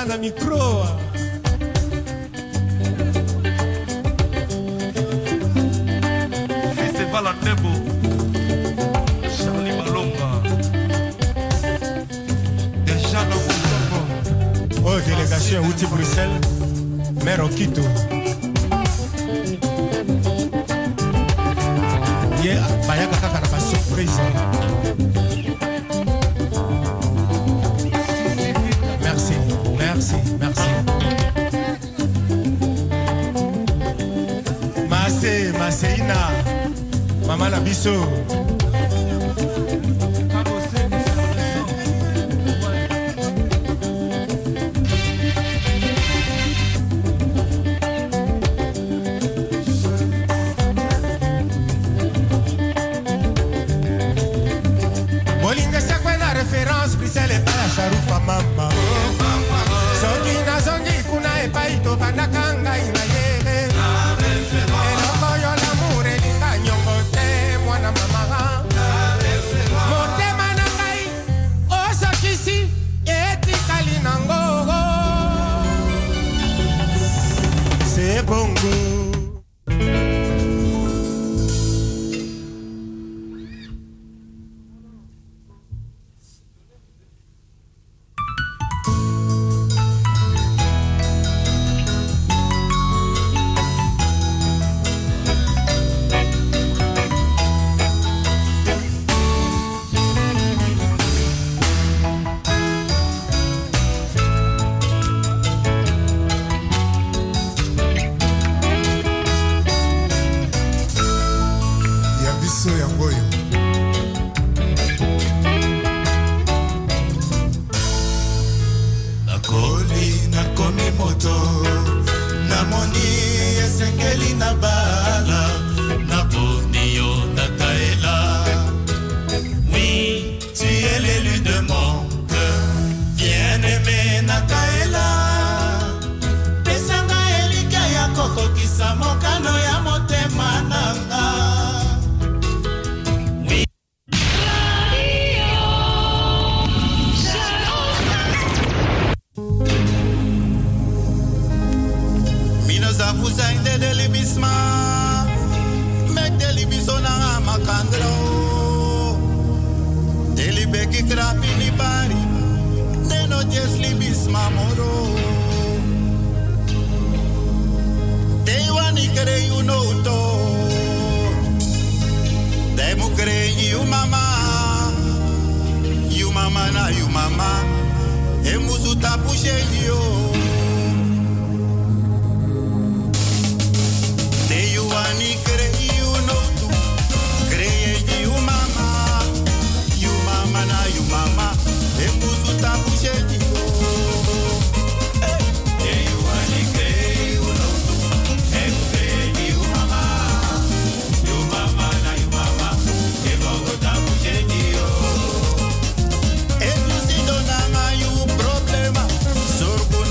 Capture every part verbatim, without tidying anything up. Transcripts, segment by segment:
na micro. Festival à Nebo. Charlie Malonga. Déjà dans mon Oh, délégation Outi Bruxelles. Mère Okito. Yeah, bayaka kaka na ba surprise. Merci, merci, merci. Mase, Maseina, Mama Nabiso. Bolinga sakwe na référence, Bruxelles et pas la charoufa mama. Zongi na zongi kuna e paito banakanga ina yere. Eloko yo l'amour elinga nyongo te mwana mama. Motema na ngai osakisi etikali nango. C'est bongo. Sorgo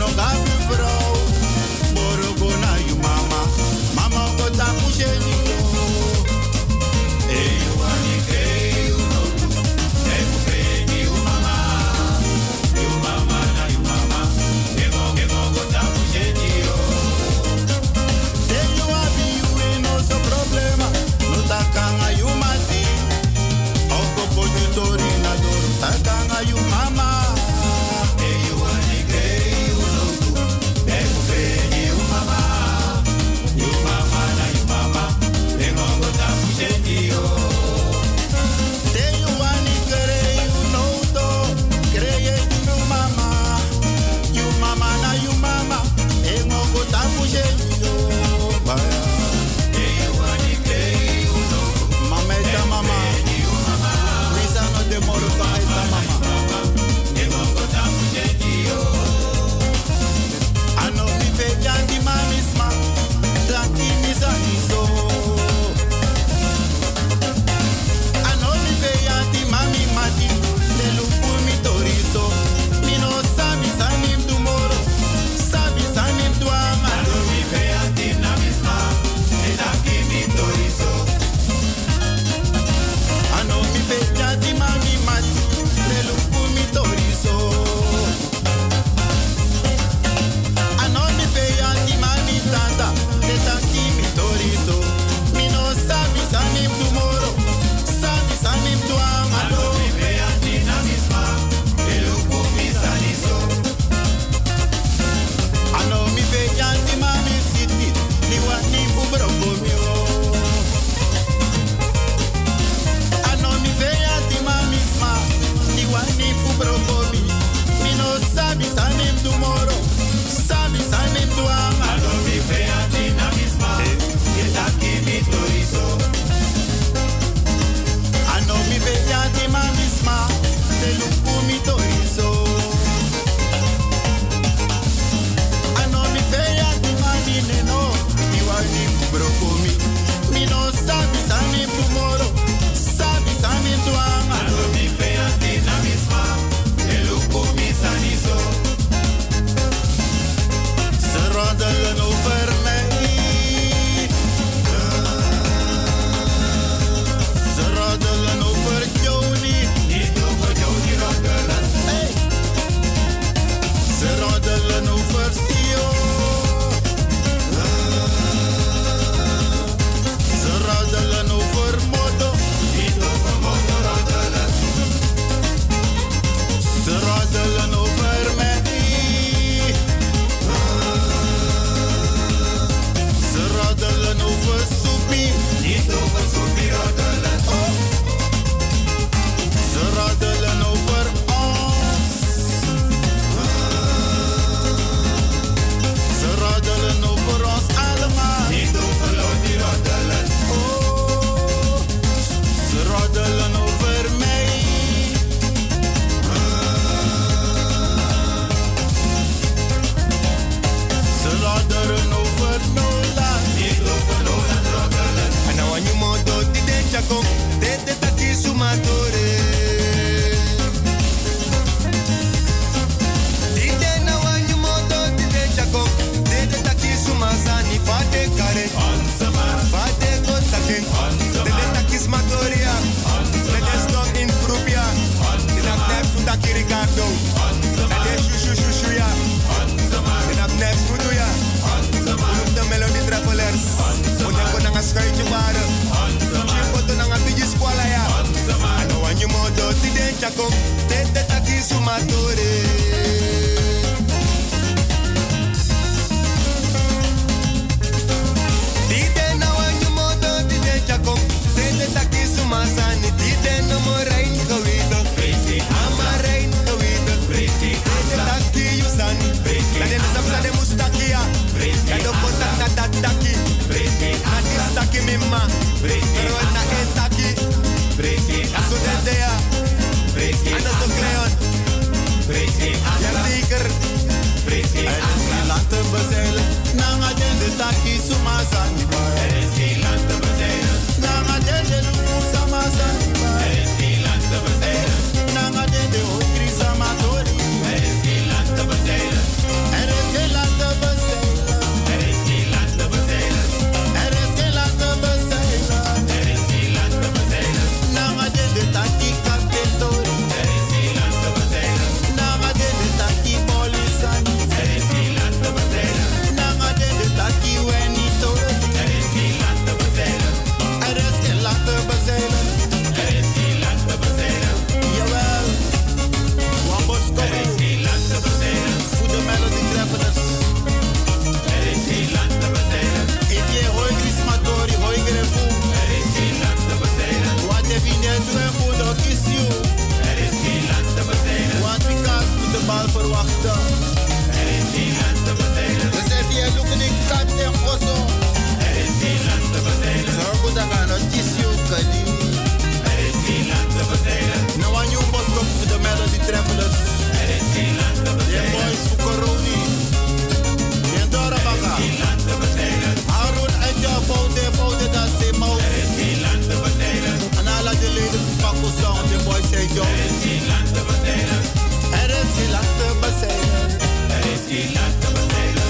mimma. Pero na entaki. Aso dedea. Ana so creon. Ja zeker. En land te bezeilen. Nanga jende taki suma saniba. Er is geen land te bezeilen. Nanga jende lumu sama saniba. Er is geen land te bezeilen. Nanga jende hoitri sama tori. Er is geen land te bezeilen. Er is geen land te bezeilen. Er is geen land te bezeilen. Er is geen land te bezeilen. Er is geen land te bezeilen. Nanga jende taki kapten tori. Er is geen land te bezeilen. Nanga jende taki polisani. Er is geen land te bezeilen. Nanga jende taki weni tori. Er is geen land te bezeilen. Er is geen land te bezeilen. Er is geen land te bezeilen. Jawel. Wambos kom. Er is geen land te bezeilen. Voor de melody travelers. Er is geen land te bezeilen. If je hoi Christmatori, hoi grefu. Er is geen land te bezeilen. Wat je vindt je doen voor de kies you. Er is geen land te bezeilen. Want we kaas moet de bal verwachten. Er is geen land te bezeilen. Dus if je lukt in kat en osso. Er is geen land te bezeilen. Zorg dat je aan het kies you kali. Er is geen land te bezeilen. Nou aan je bos komt voor de melody travelers. Er is geen land te bezeilen. Je boys voor corona. Je dora baga. Er is geen land te bezeilen. Haroon uit jouw fouten, fouten dat ze mout. Er is geen land te bezeilen. En alle de leden van Paco Song, de boys say Joe. Er is geen land te bezeilen. Er is geen land te bezeilen. Er is geen land te bezeilen.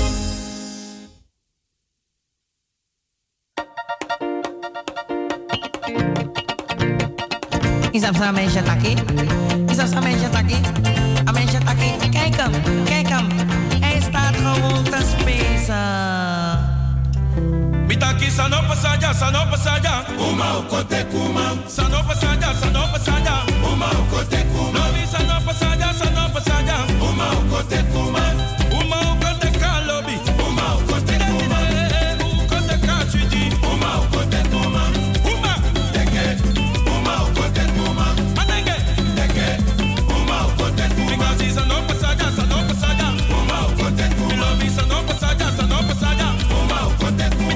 Is dat zo'n mensje takkie? Is dat zo'n mensje takkie? Een mensje takkie? Kijk hem, kijk hem. Hij staat gewoon te spacen. Mitaki sanopa saja, sanopa saja. Uma ukote kuma. Sanopa saja, sanopa saja. Uma ukote kuma. Lobi sanopa saja, sanopa saja. Uma ukote kuma. Uma ukote kalobi. Uma ukote kuma. Ukote kachwiti. Uma ukote kuma. Uma teke. Uma ukote kuma. Anenge teke. Uma ukote kuma. Because sanopa saja, sanopa saja. Uma ukote kuma. Lobi sanopa saja, sanopa saja. Uma ukote kuma.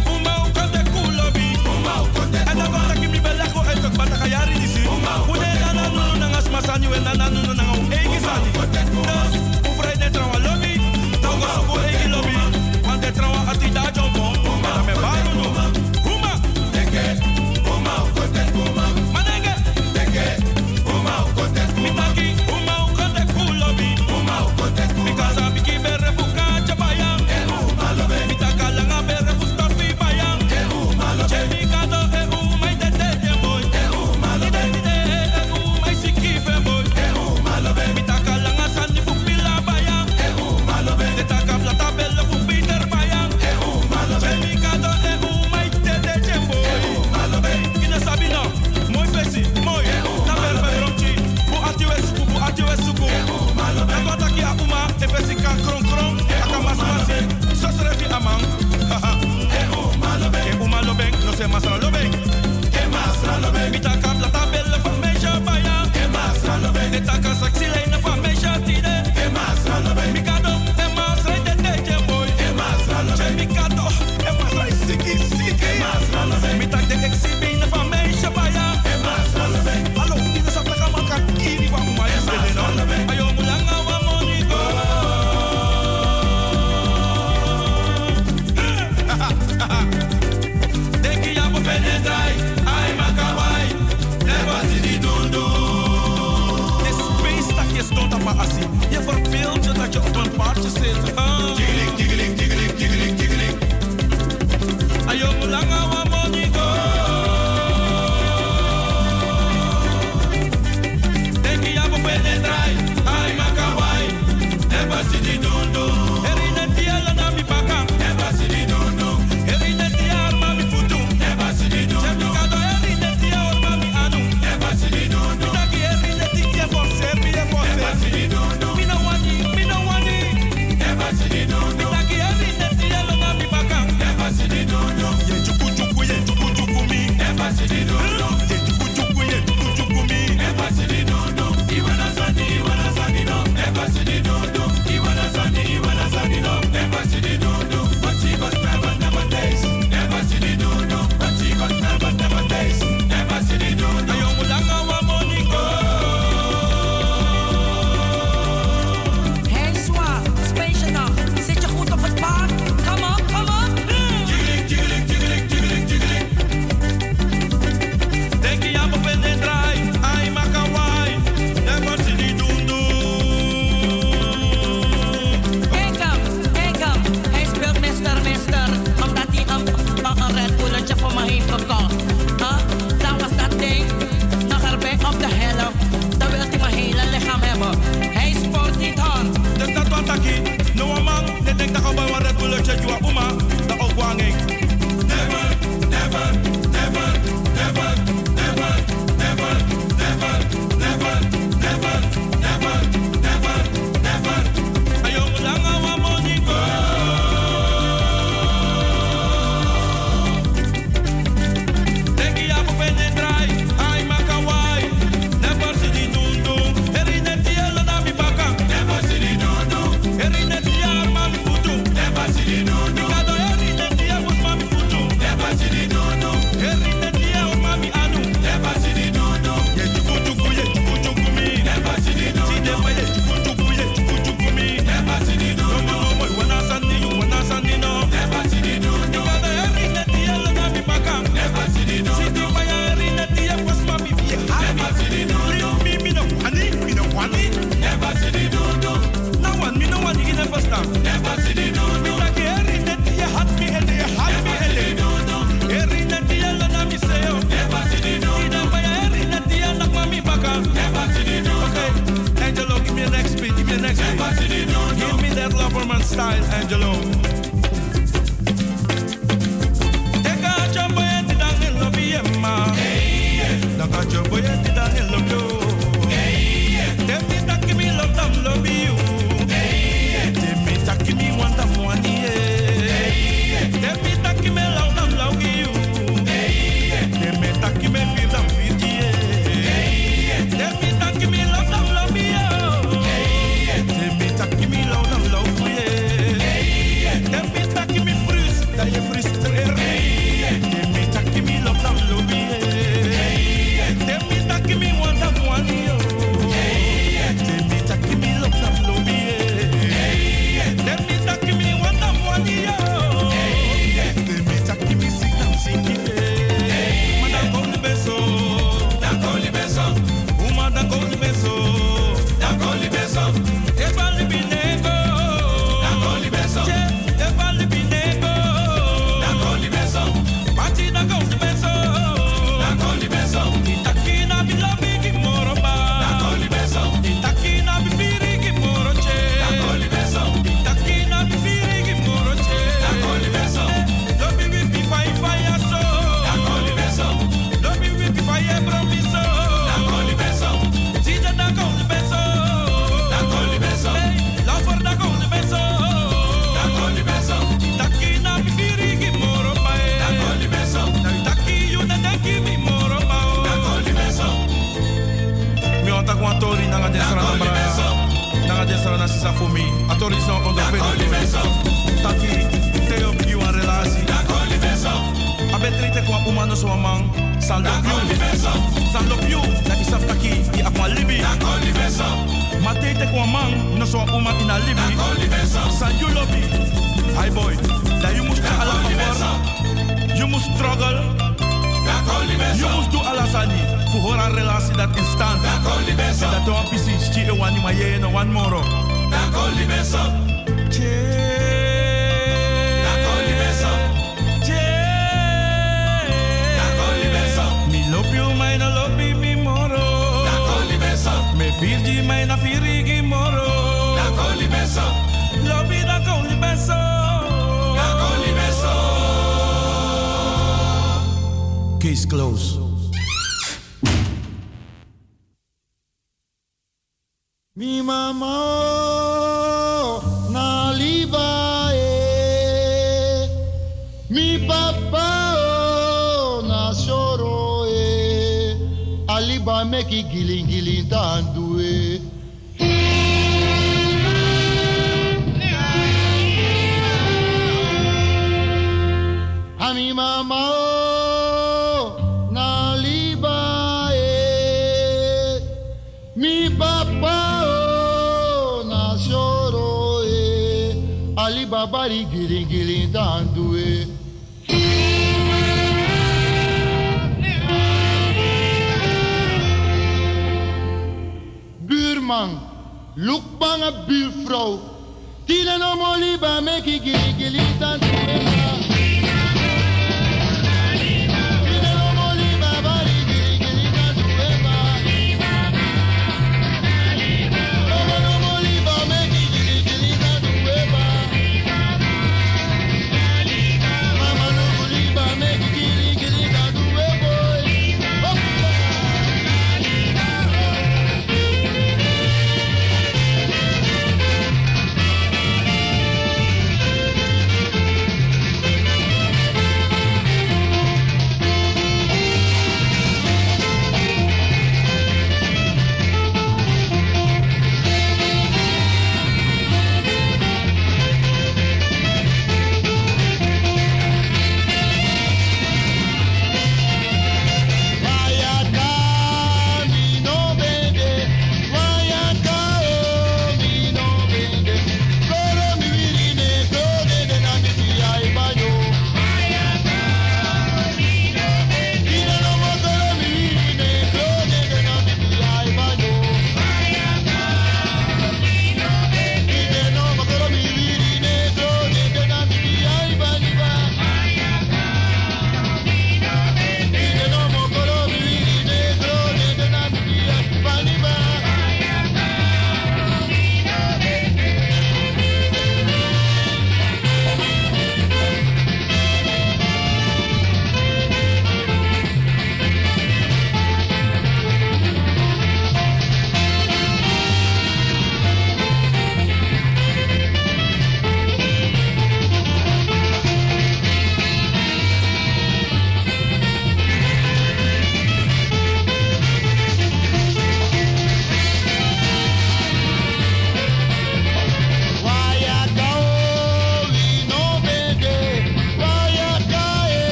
Masanyu en nana nunu nanga egi sani. Dus ufrai de trawa lobby, tongo suku egi lobby. Want de trawa ati da jombo, mera me baru no. Huma teke, huma ukote huma. Manenge teke, huma ukote huma. Mitaki huma ukote kulobi, huma ukote huma. Because abiki bere fuka chabaya, e huma lobe. Mitaka langa bere fustafi baya, e huma lobe. Chemikado e huma itete jemboy, e huma lobe. Mitaka langa sani fupila baya. Netaka plata belle fupiter baya. Chemikado e umaite de jembo. Kina sabino, moi fesi, moi. Na berbe ronchi, bu atiwe suku, bu atiwe suku. Na kota ki a uma, e fesi ka kron kron. Aka mas masi, sosrefi amang. E uma lobe, e uma lobe, no se masra lobe. E masra lobe, mitaka plata belle fupmeja baya. Netaka saksile na famesha tide. E masra lobe. Mikado e masra de teje boy. E masra lobe. Mikado e masra siki siki. E masra lobe. Mitak de exibi na famesha baya. E masra lobe. Alo, ina sa plaka maka kiri wa uma ya sede no. Ayo mulanga wa moniko. Deki ya bo penetrai. Ai makawai. Never see the dundu. Je stond op een assie. Je verveelt je dat je op een paardje zit. Tigeling, tigeling, tigeling, tigeling, tigeling. Ayo mulanga wa moniko. Denk je ja, we kunnen draaien. Ai makawai. Never see the dundu. Herinner die alle na mi baka. Never see the dundu. Herinner die arma mi futu. Never see the dundu. Jemikado herinner die arma mi anu. Never see the dundu. Mitaki herinner die je voor serbi. Never see the dundu. Me no want it, me no want it. Never see the dundu. Mitaki herinner die alle na mi baka. Never see the dundu. Ye chuku chuku ye chuku chuku mi. Never see the dundu. Ye chuku chuku ye chuku chuku mi. Never see the dundu. Iwana sani, iwana sani no. Never see the dundu. Iwana sani, iwana ta ko ba wa red bull che jua uma da ogwange. Never, never, never, never, never, never, never, never, never, never, never, never. Ayo mulanga wa moniko. Teki ya po penetrai, ai makawai. Never see the dundu, erineti ela na mi baka. Never see the dundu, erineti ya mami futu. Never see the dundu, kado erineti ya was mami futu. Never see the dundu, erineti ya o mami anu. Never see the dundu, ye chuku chuku ye chuku chuku mi. Never see the dundu, si dewa ye chuku chuku ye chuku chuku mi. Never see the dundu, no no boy wana sandi you wana sandi no. Never see the dundu, kado erineti ela na mi baka. Never see the dundu, si dewa ya erineti ya was mami vie. Never see the dundu, me me no wani me no wani. Never see the dundu, no one me no wani never stop. Never see the dundu, me like erineti ya hat me ele ya hat me ele. Erineti ela na mi seo. Never see the dundu, si dewa ya erineti ela na mi baka. Never see the dundu. Okay, Angelo, give me a next beat, give me a next beat. Never see the dundu, give me that Loverman style, Angelo. Teka chombo yeti dang in lobby emma. Teka chombo yeti dang in lobby yo. Temi taki mi love them lobby you. Temi taki mi want them one yeah. Temi taki me love them love you. Temi taki me feel them feel yeah. Temi taki me love them love you. Temi taki me love them love yeah. Temi taki me frus, that you frustrer. Temi taki me love them love yeah. Temi taki me want them one yeah. Temi taki me love them love yeah. Temi taki me want them one yeah. Temi taki me sing them sing yeah. Manda con the beso, da con the beso. Uma da con the beso, da con the beso. E vale binego, da con the beso. E vale binego, da con the beso. Pati da con the beso, da con the beso. Itaki na bilabi ki moroba, da con the beso. Itaki na bifiri ki moroche, da con the beso. Itaki na bifiri ki moroche, da con the beso. Lobi bibi fai fai aso, da con the beso. Lobi bibi fai e promiso, da con the beso. Tita da con the beso, da con the beso. Lover da con the beso, da con the beso. Itaki na bifiri ki moroba, da con the beso. Itaki you na deki mi moroba, da con the beso. Mi onta kwa tori nanga desra na bra, nanga desra na sisa for me. Atori so on the beso. Taki te op you a relasi, da con the beso. Abetrite kwa umano so amang, saldo you, saldo you. Na isaf taki i akwa libi, da con the beso. Matete kwa mang, no so uma ina libi, da con the beso. San you lobby, hi boy, that you must ala favor, you must struggle. You must do alasani for hora relasi that instant. En dat toa pisi sti e wani ma ye no one moro. Che. Che. Mi lopio mai na lopi mi moro. Me virgi mai na firigi moro. Lopi da coli beso. Case closed. Mi mama na liba e, mi papa na choro e, aliba meki giling giling tandu e. A mi mama na liba e, mi papa na choro e, aliba bari giling giling tandu e. Buurman, look bang a buurvrouw, tila no mo liba meki giling giling tandu e.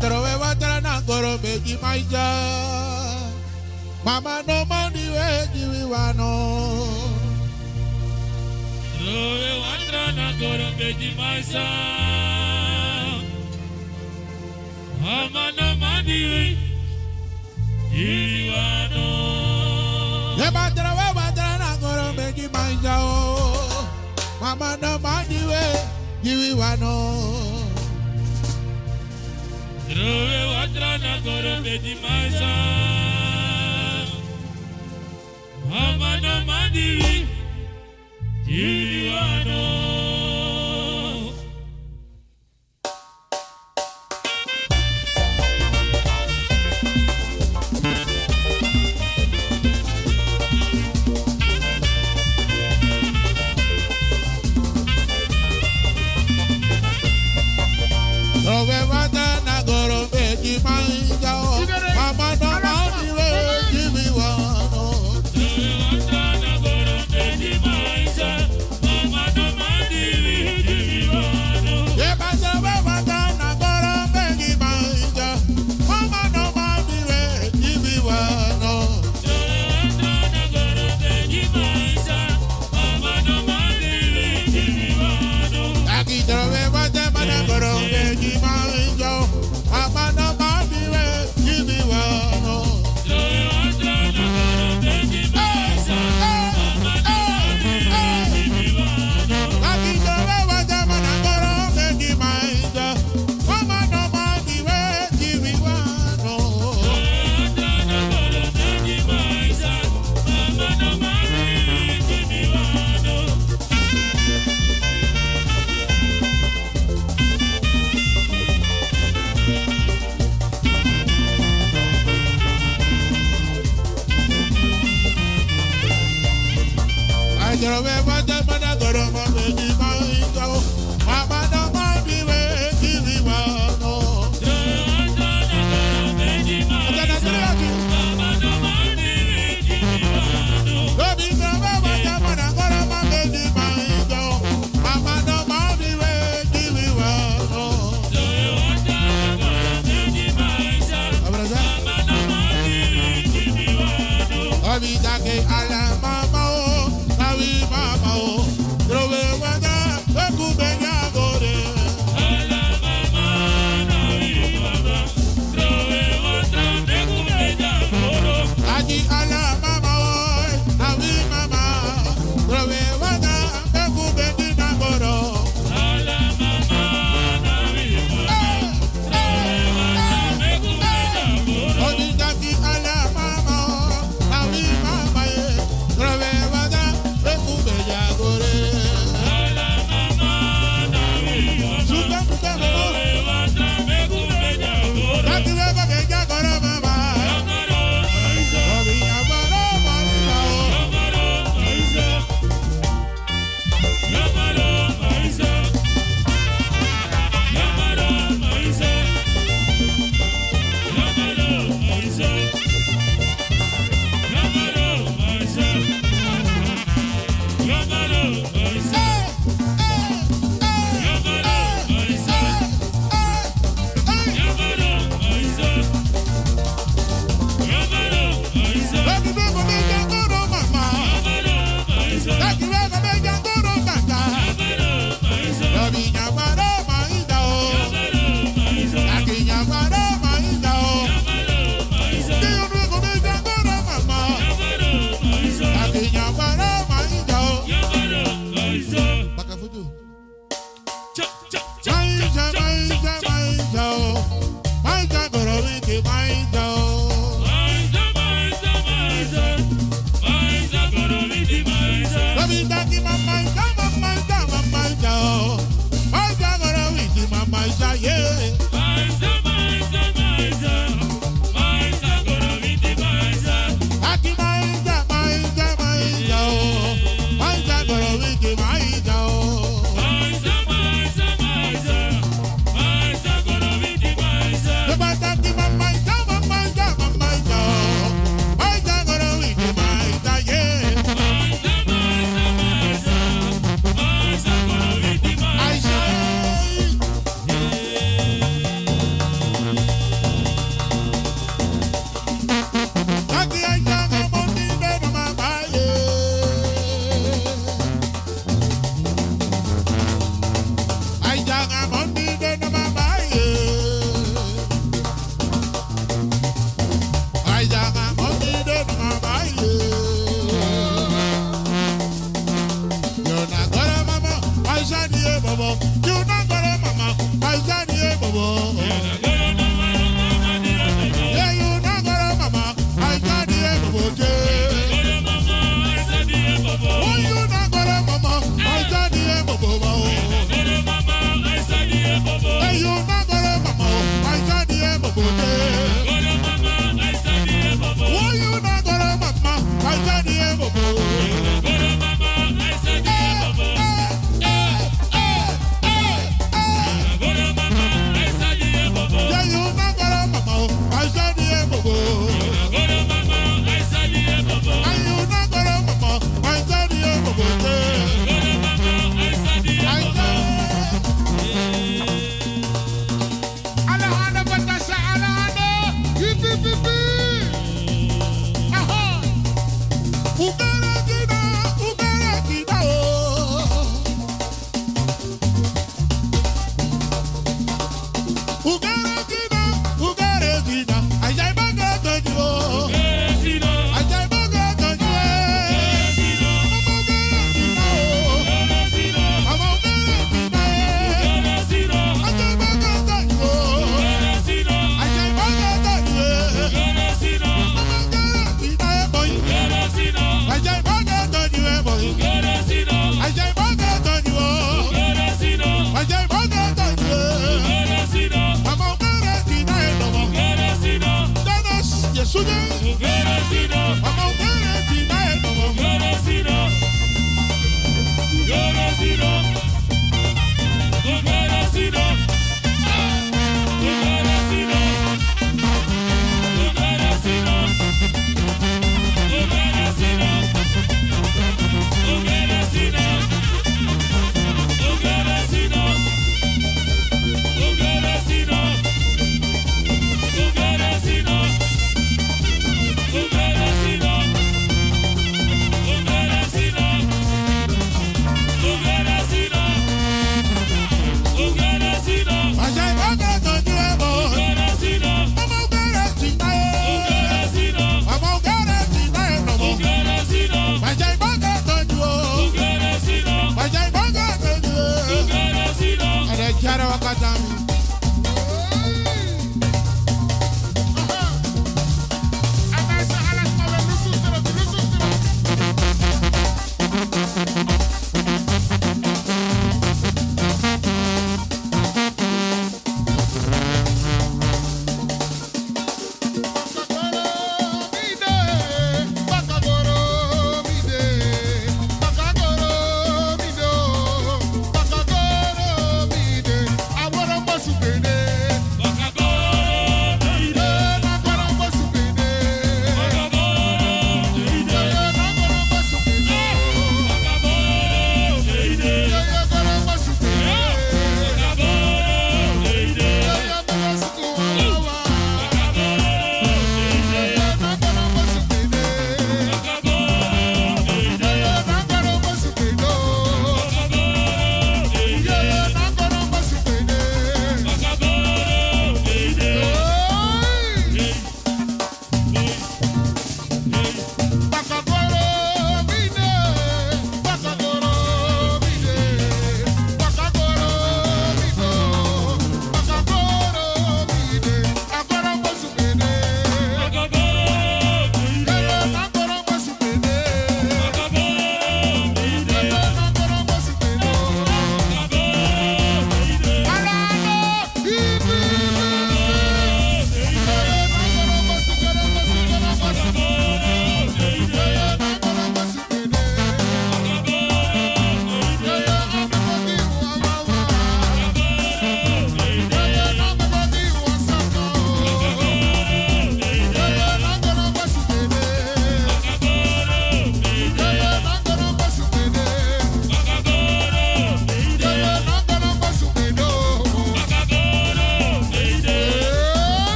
trowe watra na goro beji maija. Mama no mani we jiwi wano. Trowe watra na goro beji maisa. Mama no mani we jiwi wano. Yeba trowe watra na goro beji maija o. Mama no mani we jiwi wano. Trowe watra na goro beji maisa. Mama no mani jiwi wano. Trowe watra na goro beji maija o. Mama no mani we jiwi wano. Mama, oh,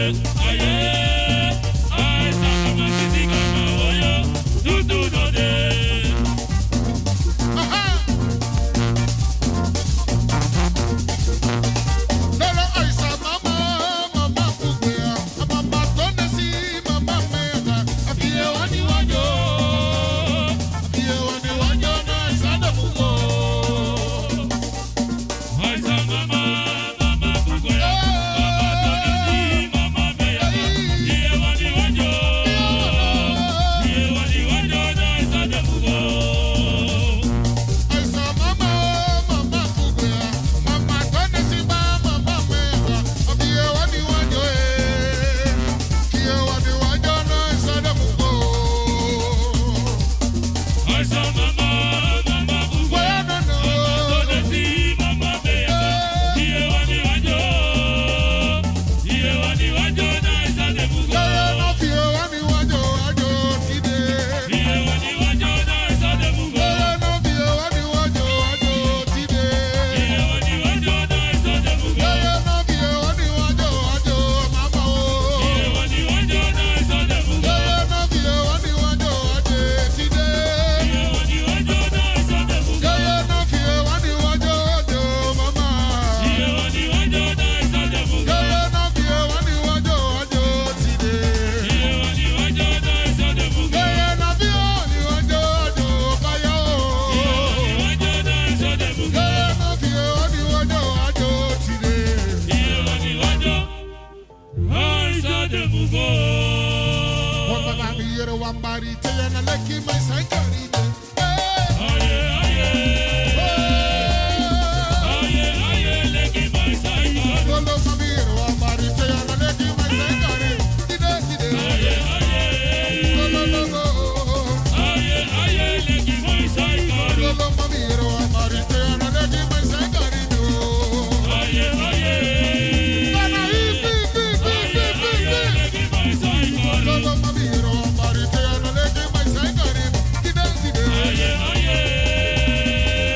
Yeah.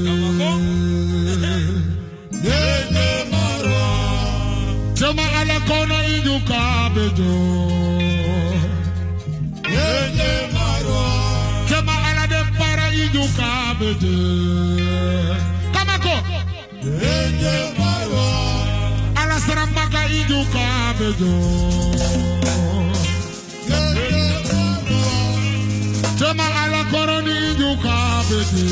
Chama ala kona ijuka bejo. Chama ala de para ijuka bejo. Kamako. Ala serambaka ijuka bejo. Chama ala kona ijuka bejo.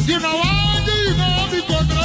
You know why you know me contra